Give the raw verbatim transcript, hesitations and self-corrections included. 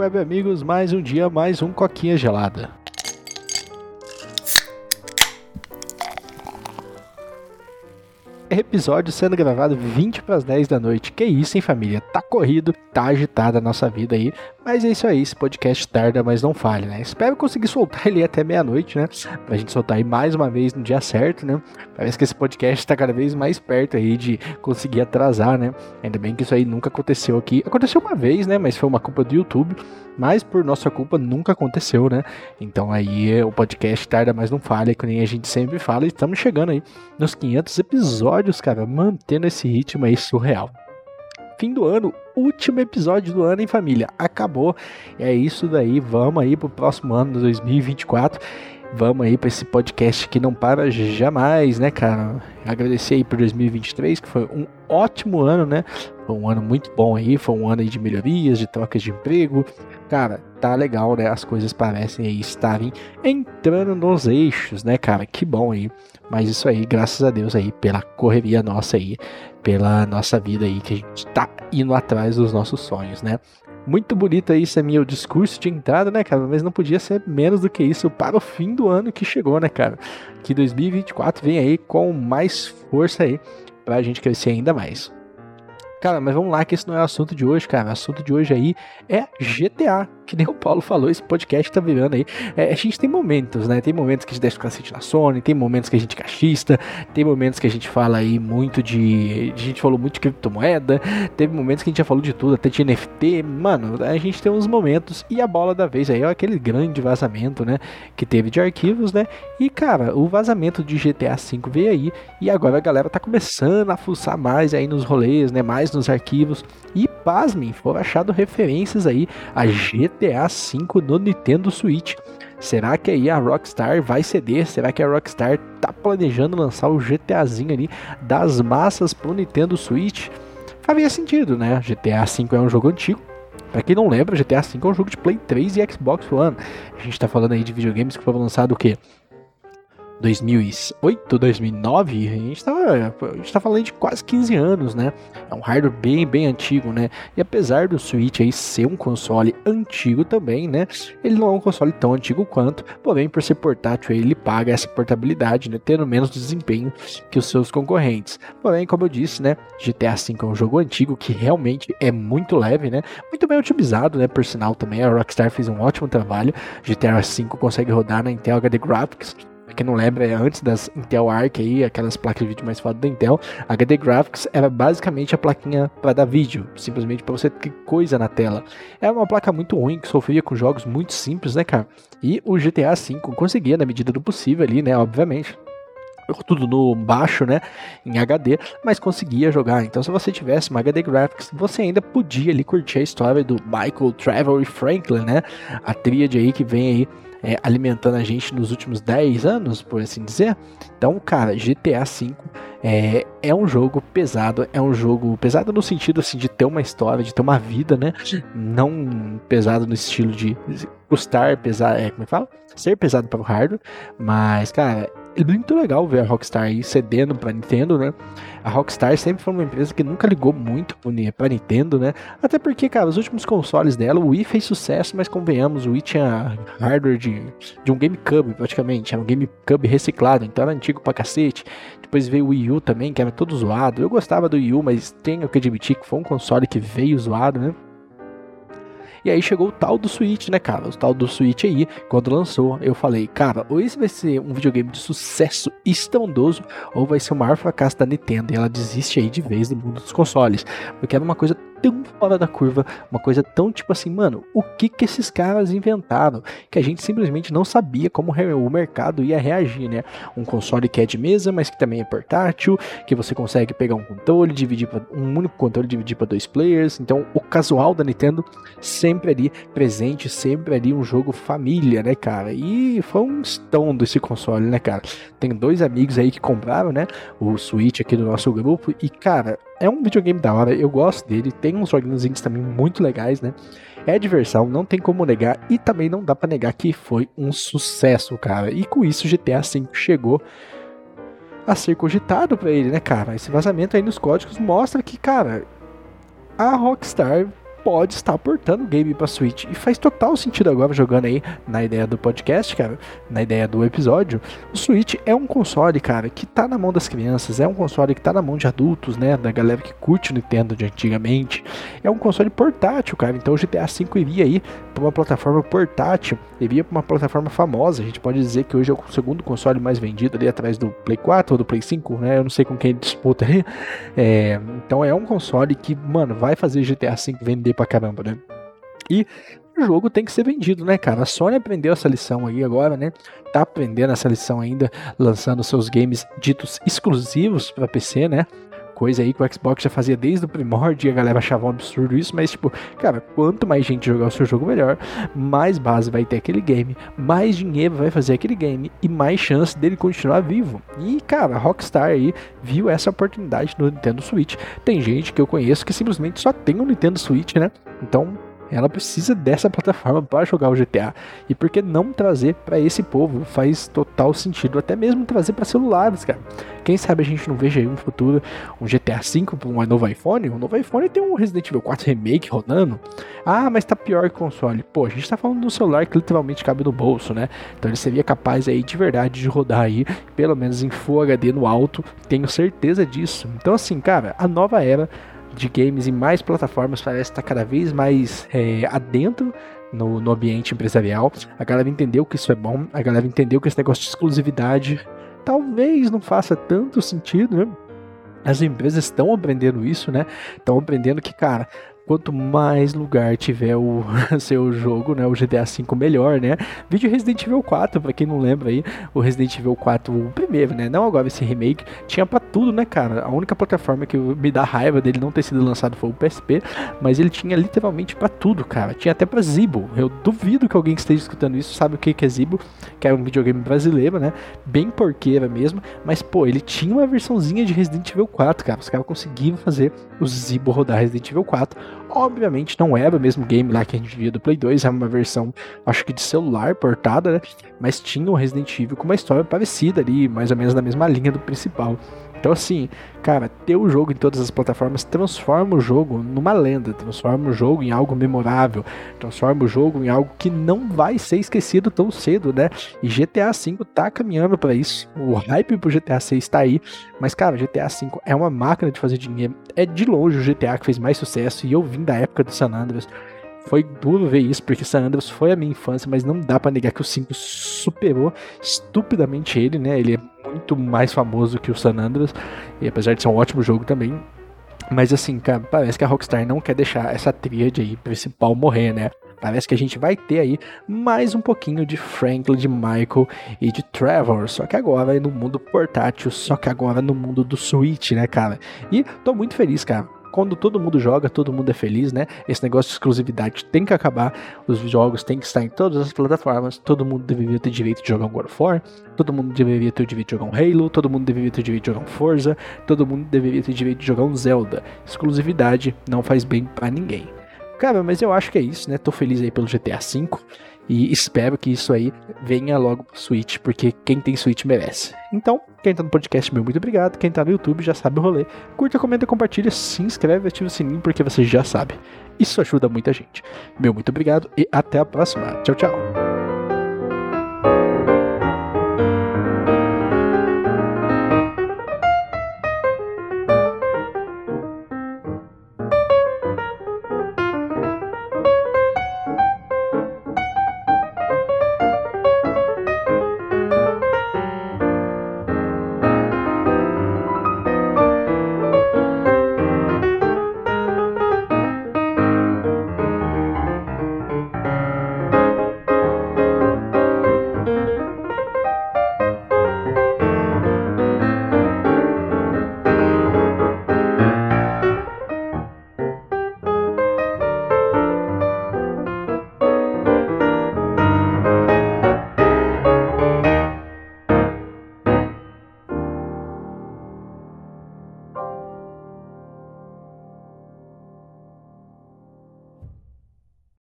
web amigos, mais um dia, mais um Coquinha Gelada. Episódio sendo gravado vinte para as dez da noite. Que isso, hein, família? Tá corrido, tá agitada a nossa vida aí. Mas é isso aí, esse podcast tarda, mas não falha, né? Espero conseguir soltar ele até meia-noite, né? Pra gente soltar aí mais uma vez no dia certo, né? Parece que esse podcast tá cada vez mais perto aí de conseguir atrasar, né? Ainda bem que isso aí nunca aconteceu aqui. Aconteceu uma vez, né? Mas foi uma culpa do YouTube. Mas por nossa culpa nunca aconteceu, né? Então aí o podcast tarda, mas não falha, que nem a gente sempre fala. E estamos chegando aí nos quinhentos episódios, cara, mantendo esse ritmo aí surreal. Fim do ano, último episódio do ano, hein, família? Acabou. É isso daí, vamos aí pro próximo ano, dois mil e vinte e quatro. Vamos aí para esse podcast que não para jamais, né, cara? Agradecer aí por dois mil e vinte e três, que foi um ótimo ano, né? Foi um ano muito bom aí, foi um ano aí de melhorias, de trocas de emprego. Cara, tá legal, né? As coisas parecem aí estarem entrando nos eixos, né, cara? Que bom aí. Mas isso aí, graças a Deus aí, pela correria nossa aí, pela nossa vida aí, que a gente tá indo atrás dos nossos sonhos, né? Muito bonito aí esse é meu discurso de entrada, né, cara? Mas não podia ser menos do que isso para o fim do ano que chegou, né, cara? Que dois mil e vinte e quatro vem aí com mais força aí pra gente crescer ainda mais. Cara, mas vamos lá, que esse não é o assunto de hoje, cara. O assunto de hoje aí é G T A. Que nem o Paulo falou, esse podcast tá virando aí. É, a gente tem momentos, né? Tem momentos que a gente desce o cacete na Sony, tem momentos que a gente cachista, tem momentos que a gente fala aí muito de... A gente falou muito de criptomoeda, teve momentos que a gente já falou de tudo, até de N F T. Mano, a gente tem uns momentos e a bola da vez aí é aquele grande vazamento, né? Que teve de arquivos, né? E, cara, o vazamento de G T A cinco veio aí e agora a galera tá começando a fuçar mais aí nos rolês, né? Mais nos arquivos. E, pasmem, foram achado referências aí a G T A cinco no Nintendo Switch. Será que aí a Rockstar vai ceder? Será que a Rockstar tá planejando lançar o GTAzinho ali das massas pro Nintendo Switch? Faria sentido, né? G T A cinco é um jogo antigo. Pra quem não lembra, G T A cinco é um jogo de Play três e Xbox One. A gente tá falando aí de videogames que foram lançados o quê? dois mil e oito, dois mil e nove, a gente, tá, a gente tá falando de quase quinze anos, né? É um hardware bem, bem antigo, né? E apesar do Switch aí ser um console antigo também, né? Ele não é um console tão antigo quanto, porém, por ser portátil, ele paga essa portabilidade, né? Tendo menos desempenho que os seus concorrentes. Porém, como eu disse, né? G T A cinco é um jogo antigo que realmente é muito leve, né? Muito bem otimizado, né? Por sinal também, a Rockstar fez um ótimo trabalho. G T A cinco consegue rodar na Intel H D Graphics. Quem não lembra, é antes das Intel Arc aí, aquelas placas de vídeo mais fodas da Intel, a H D Graphics era basicamente a plaquinha para dar vídeo, simplesmente para você ter coisa na tela. Era uma placa muito ruim, que sofria com jogos muito simples, né, cara? E o G T A cinco conseguia, na medida do possível ali, né, obviamente, tudo no baixo, né, em H D, mas conseguia jogar. Então, se você tivesse uma H D Graphics, você ainda podia ali curtir a história do Michael, Trevor e Franklin, né, a tríade aí que vem aí É, alimentando a gente nos últimos dez anos, por assim dizer. Então, cara, G T A cinco é, é um jogo pesado, é um jogo pesado no sentido assim de ter uma história, de ter uma vida, né? Não pesado no estilo de custar pesado, é, como é que fala? Ser pesado para o hardware, mas, cara, é muito legal ver a Rockstar aí cedendo pra Nintendo, né? A Rockstar sempre foi uma empresa que nunca ligou muito pra Nintendo, né? Até porque, cara, os últimos consoles dela, o Wii fez sucesso, mas convenhamos, o Wii tinha hardware de, de um GameCube, praticamente. Era um GameCube reciclado, então era antigo pra cacete. Depois veio o Wii U também, que era todo zoado. Eu gostava do Wii U, mas tenho que admitir que foi um console que veio zoado, né? E aí chegou o tal do Switch, né, cara? O tal do Switch aí, quando lançou, eu falei, cara, ou esse vai ser um videogame de sucesso estrondoso, ou vai ser o maior fracasso da Nintendo, e ela desiste aí de vez do mundo dos consoles. Porque era uma coisa tão fora da curva, uma coisa tão tipo assim, mano, o que que esses caras inventaram? Que a gente simplesmente não sabia como o mercado ia reagir, né? Um console que é de mesa, mas que também é portátil, que você consegue pegar um controle, dividir pra, um único controle, dividir para dois players. Então, o casual da Nintendo sempre ali presente, sempre ali um jogo família, né, cara? E foi um estrondo esse console, né, cara? Tem dois amigos aí que compraram, né, o Switch aqui do nosso grupo e, cara, é um videogame da hora, eu gosto dele, tem uns joguinhos também muito legais, né? É diversão, não tem como negar, e também não dá pra negar que foi um sucesso, cara. E com isso, G T A cinco chegou a ser cogitado pra ele, né, cara? Esse vazamento aí nos códigos mostra que, cara, a Rockstar pode estar portando o game pra Switch. E faz total sentido agora, jogando aí na ideia do podcast, cara, na ideia do episódio. O Switch é um console, cara, que tá na mão das crianças, é um console que tá na mão de adultos, né, da galera que curte o Nintendo de antigamente. É um console portátil, cara, então o G T A cinco iria aí pra uma plataforma portátil, iria pra uma plataforma famosa. A gente pode dizer que hoje é o segundo console mais vendido ali atrás do Play quatro ou do Play cinco, né, eu não sei com quem disputa aí. É, então é um console que, mano, vai fazer G T A cinco vender pra caramba, né? E o jogo tem que ser vendido, né, cara? A Sony aprendeu essa lição aí agora, né? Tá aprendendo essa lição ainda, lançando seus games ditos exclusivos pra P C, né? Coisa aí que o Xbox já fazia desde o primórdio e a galera achava um absurdo isso, mas tipo, cara, quanto mais gente jogar o seu jogo, melhor, mais base vai ter aquele game, mais dinheiro vai fazer aquele game e mais chance dele continuar vivo. E, cara, a Rockstar aí viu essa oportunidade no Nintendo Switch. Tem gente que eu conheço que simplesmente só tem um Nintendo Switch, né? Então ela precisa dessa plataforma para jogar o G T A. E por que não trazer para esse povo? Faz total sentido. Até mesmo trazer para celulares, cara. Quem sabe a gente não veja aí um futuro, um G T A cinco para um novo iPhone? O novo iPhone tem um Resident Evil quatro Remake rodando. Ah, mas tá pior que o console. Pô, a gente tá falando de um celular que literalmente cabe no bolso, né? Então ele seria capaz aí de verdade de rodar aí, pelo menos em Full H D no alto. Tenho certeza disso. Então assim, cara, a nova era de games em mais plataformas parece estar cada vez mais é, adentro no, no ambiente empresarial. A galera entendeu que isso é bom, a galera entendeu que esse negócio de exclusividade talvez não faça tanto sentido, né? As empresas estão aprendendo isso, né? Estão aprendendo que, cara, quanto mais lugar tiver o seu jogo, né, o G T A cinco, melhor, né? Vídeo Resident Evil quatro, pra quem não lembra aí, o Resident Evil quatro, o primeiro, né, não agora esse remake, tinha pra tudo, né, cara? A única plataforma que me dá raiva dele não ter sido lançado foi o P S P, mas ele tinha literalmente pra tudo, cara. Tinha até pra Zibo. Eu duvido que alguém que esteja escutando isso sabe o que é Zibo, que é um videogame brasileiro, né? Bem porqueira mesmo, mas, pô, ele tinha uma versãozinha de Resident Evil quatro, cara. Os caras conseguiram fazer o Zibo rodar Resident Evil quatro. Obviamente não era o mesmo game lá que a gente via do Play dois, era uma versão, acho que de celular portada, né? Mas tinha um Resident Evil com uma história parecida ali, mais ou menos na mesma linha do principal. Então assim, cara, ter o jogo em todas as plataformas transforma o jogo numa lenda, transforma o jogo em algo memorável, transforma o jogo em algo que não vai ser esquecido tão cedo, né? E G T A cinco tá caminhando para isso, o hype pro G T A seis tá aí, mas cara, G T A cinco é uma máquina de fazer dinheiro, é de longe o G T A que fez mais sucesso, e eu vim da época do San Andreas. Foi duro ver isso, porque San Andreas foi a minha infância, mas não dá pra negar que o cinco superou estupidamente ele, né? Ele é muito mais famoso que o San Andreas, e apesar de ser um ótimo jogo também. Mas assim, cara, parece que a Rockstar não quer deixar essa tríade aí principal morrer, né? Parece que a gente vai ter aí mais um pouquinho de Franklin, de Michael e de Trevor, só que agora no mundo portátil, só que agora no mundo do Switch, né, cara? E tô muito feliz, cara. Quando todo mundo joga, todo mundo é feliz, né? Esse negócio de exclusividade tem que acabar. Os jogos têm que estar em todas as plataformas. Todo mundo deveria ter direito de jogar um God of War. Todo mundo deveria ter o direito de jogar um Halo. Todo mundo deveria ter o direito de jogar um Forza. Todo mundo deveria ter o direito de jogar um Zelda. Exclusividade não faz bem pra ninguém. Cara, mas eu acho que é isso, né? Tô feliz aí pelo G T A cinco. E espero que isso aí venha logo pro Switch, porque quem tem Switch merece. Então, quem tá no podcast, meu muito obrigado. Quem tá no YouTube já sabe o rolê. Curta, comenta, compartilha, se inscreve e ativa o sininho, porque você já sabe. Isso ajuda muita gente. Meu muito obrigado e até a próxima. Tchau, tchau.